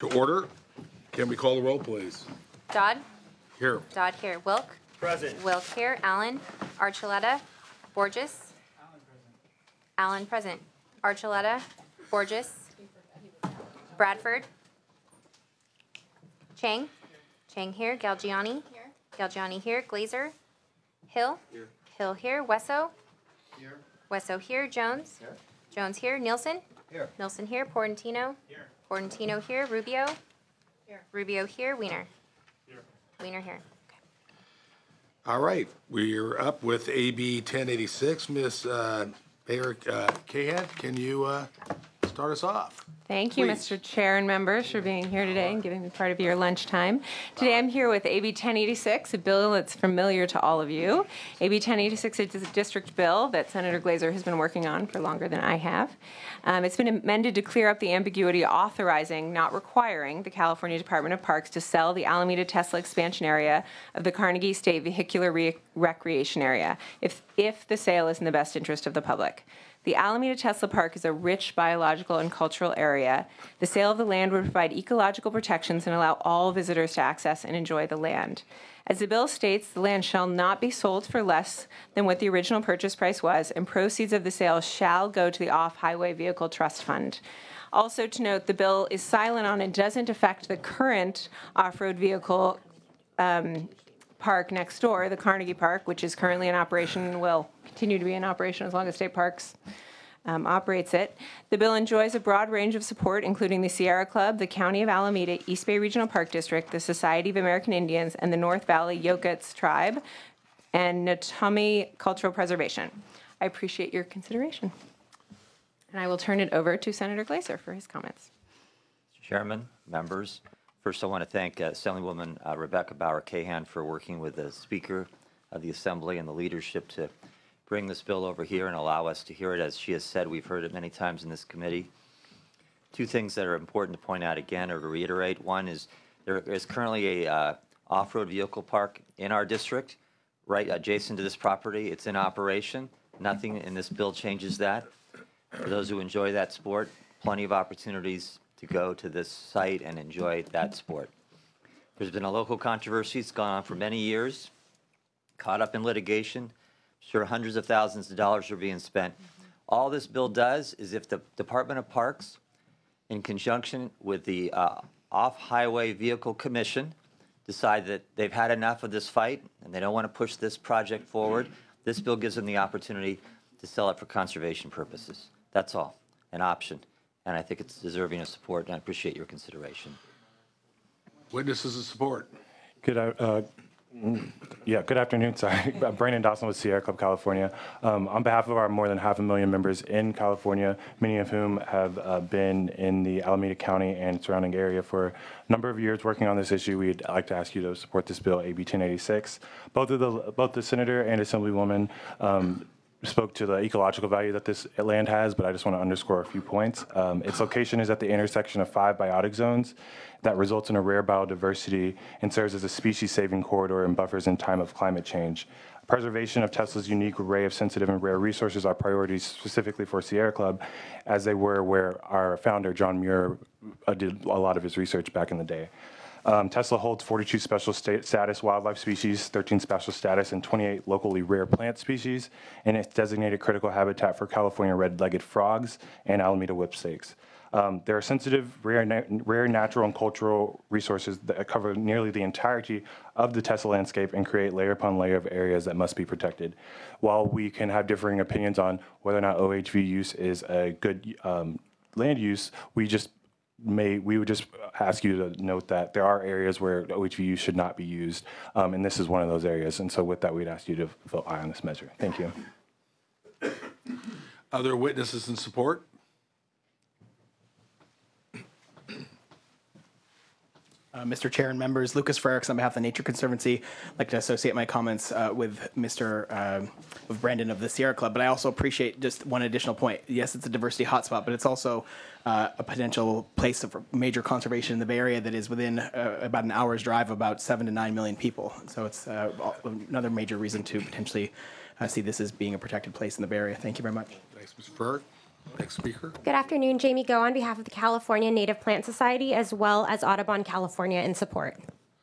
To order. Can we call the roll, please? Dodd? Here. Dodd here. Wilk? Present. Wilk here. Allen? Archuleta? Borges? Allen present. Archuleta? Borges? Bradford? Chang? Chang here. Galgiani? Here. Galgiani here. Glazer? Hill? Here. Hill here. Wesso? Here. Wesso here. Jones? Here. Jones here. Nielsen? Here. Nielsen here. Portantino? Here. Portantino here. Rubio? Here. Rubio here. Wiener? Here. Wiener here. All right, we're up with AB 1086. Ms. Mayor Cahan, can you start us off? Thank you, Please. Mr. Chair and members, for being here today and giving me part of your lunchtime. Today I'm here with AB 1086, a bill that's familiar to all of you. AB 1086 is a district bill that Senator Glazer has been working on for longer than I have. It's been amended to clear up the ambiguity authorizing, not requiring, the California Department of Parks to sell the Alameda Tesla expansion area of the Carnegie State Vehicular Recreation Area if the sale is in the best interest of the public. The Alameda Tesla Park is a rich biological and cultural area. The sale of the land would provide ecological protections and allow all visitors to access and enjoy the land. As the bill states, the land shall not be sold for less than what the original purchase price was, and proceeds of the sale shall go to the Off-Highway Vehicle Trust Fund. Also to note, the bill is silent on and doesn't affect the current off-road vehicle park next door, the Carnegie Park, which is currently in operation and will continue to be in operation as long as State Parks operates it. The bill enjoys a broad range of support, including the Sierra Club, the County of Alameda, East Bay Regional Park District, the Society of American Indians, and the North Valley Yokuts Tribe, and Natami Cultural Preservation. I appreciate your consideration. And I will turn it over to Senator Glazer for his comments. Mr. Chairman, members, first I want to thank Assemblywoman Rebecca Bauer-Cahan for working with the Speaker of the Assembly and the leadership to bring this bill over here and allow us to hear it. As she has said, we've heard it many times in this committee. Two things that are important to point out again or to reiterate. One is there is currently a off-road vehicle park in our district right adjacent to this property. It's in operation. Nothing in this bill changes that. For those who enjoy that sport, plenty of opportunities to go to this site and enjoy that sport. There's been a local controversy. It's gone on for many years, caught up in litigation. Sure, hundreds of thousands of dollars are being spent. All this bill does is if the Department of Parks, in conjunction with the Off-Highway Vehicle Commission, decide that they've had enough of this fight and they don't want to push this project forward, this bill gives them the opportunity to sell it for conservation purposes. That's all, an option. And I think it's deserving of support, and I appreciate your consideration. Witnesses of support. Good afternoon. Sorry, Brandon Dawson with Sierra Club, California. On behalf of our more than 500,000 members in California, many of whom have been in the Alameda County and surrounding area for a number of years working on this issue, we'd like to ask you to support this bill, AB 1086. Both the senator and assemblywoman spoke to the ecological value that this land has, but I just want to underscore a few points. Its location is at the intersection of 5 biotic zones that results in a rare biodiversity and serves as a species-saving corridor and buffers in time of climate change. Preservation of Tesla's unique array of sensitive and rare resources are priorities specifically for Sierra Club, as they were where our founder, John Muir, did a lot of his research back in the day. Tesla holds 42 special status wildlife species, 13 special status, and 28 locally rare plant species, and it's designated critical habitat for California red-legged frogs and Alameda whipsnakes. There are sensitive, rare natural and cultural resources that cover nearly the entirety of the Tesla landscape and create layer upon layer of areas that must be protected. While we can have differing opinions on whether or not OHV use is a good land use, we would just ask you to note that there are areas where OHV use should not be used, and this is one of those areas. And so with that, we'd ask you to vote aye on this measure. Thank you. Other witnesses in support? Mr. Chair and members, Lucas Frericks on behalf of the Nature Conservancy. I'd like to associate my comments with Brandon of the Sierra Club, but I also appreciate just one additional point. Yes, it's a diversity hotspot, but it's also a potential place of major conservation in the Bay Area that is within about an hour's drive of about 7 to 9 million people. So it's another major reason to potentially see this as being a protected place in the Bay Area. Thank you very much. Thanks, Mr. Frerick. Next speaker. Good afternoon, Jamie Go on behalf of the California Native Plant Society as well as Audubon California in support.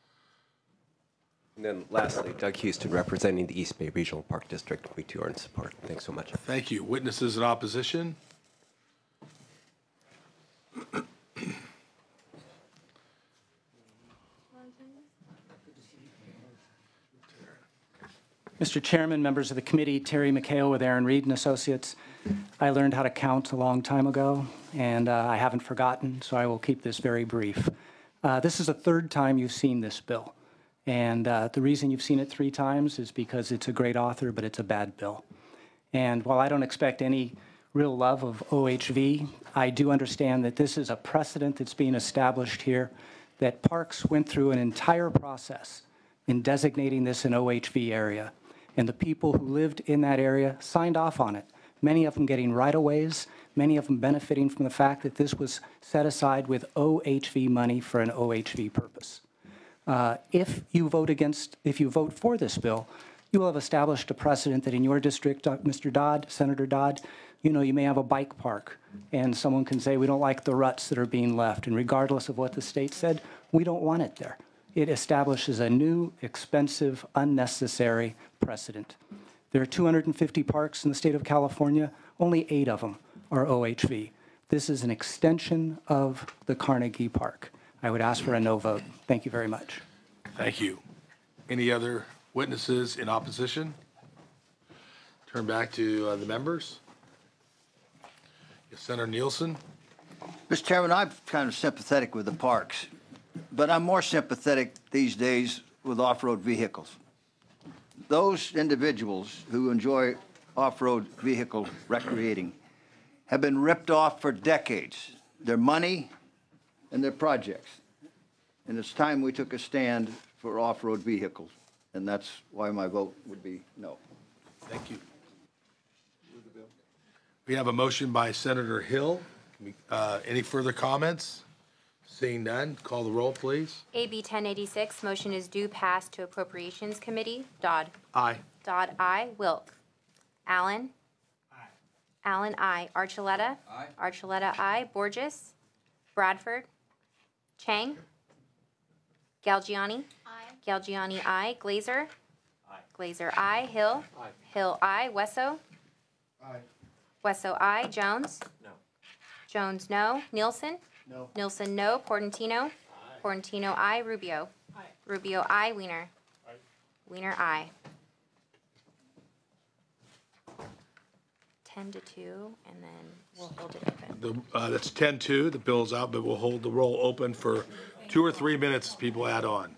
And then lastly, Doug Houston representing the East Bay Regional Park District. We too are in support. Thanks so much. Thank you. Witnesses in opposition? Mr. Chairman, members of the committee, Terry McHale with Aaron Reed and Associates. I learned how to count a long time ago, and I haven't forgotten, so I will keep this very brief. This is the third time you've seen this bill, and the reason you've seen it 3 times is because it's a great author, but it's a bad bill. And while I don't expect any real love of OHV, I do understand that this is a precedent that's being established here, that parks went through an entire process in designating this an OHV area. And the people who lived in that area signed off on it, many of them getting right-of-ways, many of them benefiting from the fact that this was set aside with OHV money for an OHV purpose. If you vote for this bill, you will have established a precedent that in your district, Mr. Dodd, Senator Dodd, you may have a bike park, and someone can say, we don't like the ruts that are being left, and regardless of what the state said, we don't want it there. It establishes a new, expensive, unnecessary precedent. There are 250 parks in the state of California. Only 8 of them are OHV. This is an extension of the Carnegie Park. I would ask for a no vote. Thank you very much. Thank you. Any other witnesses in opposition? Turn back to the members. Senator Nielsen. Mr. Chairman, I'm kind of sympathetic with the parks, but I'm more sympathetic these days with off-road vehicles. Those individuals who enjoy off-road vehicle recreating have been ripped off for decades, their money and their projects. And it's time we took a stand for off-road vehicles, and that's why my vote would be no. Thank you. We have a motion by Senator Hill. Any further comments? Seeing none, call the roll, please. AB 1086, motion is due pass to Appropriations Committee. Dodd. Aye. Dodd, aye. Wilk. Allen. Aye. Allen, aye. Archuleta. Aye. Archuleta, aye. Borges. Bradford. Chang. Galgiani. Aye. Galgiani, aye. Glazer. Aye. Glazer, aye. Hill. Aye. Hill, aye. Wesso. Aye. Wesso, aye. Jones. No. Jones, no. Nielsen. No. Nielsen, no. Portantino. Aye. Portantino, aye. Rubio. Aye. Rubio, aye. Wiener. Aye. Wiener, aye. 10-2, and then we'll hold it open. That's 10-2. The bill's out, but we'll hold the roll open for 2 or 3 minutes as people add on.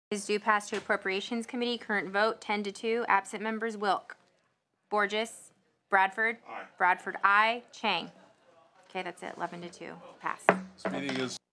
Is due pass to Appropriations Committee. Current vote 10-2. Absent members Wilk, Borges, Bradford. Bradford, aye. Chang. Okay, that's it. 11-2. Pass. This meeting is